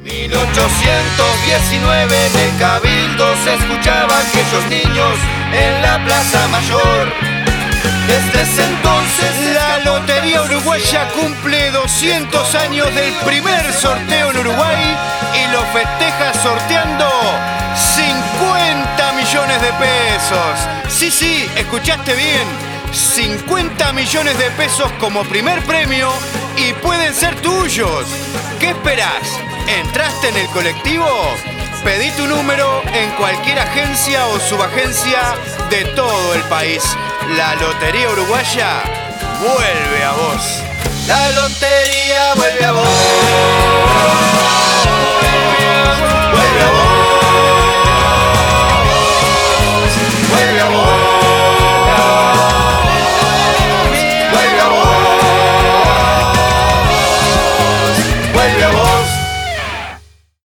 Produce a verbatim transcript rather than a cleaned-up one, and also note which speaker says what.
Speaker 1: mil ochocientos diecinueve en el Cabildo se escuchaban aquellos niños en la Plaza Mayor. Desde ese entonces
Speaker 2: la Lotería Uruguaya cumple doscientos años del primer sorteo en Uruguay y lo festeja sorteando cincuenta millones de pesos. Sí, sí, escuchaste bien. cincuenta millones de pesos como primer premio y pueden ser tuyos. ¿Qué esperás? ¿Entraste en el colectivo? Pedí tu número en cualquier agencia o subagencia de todo el país. La Lotería Uruguaya vuelve a vos.
Speaker 1: La lotería vuelve a vos.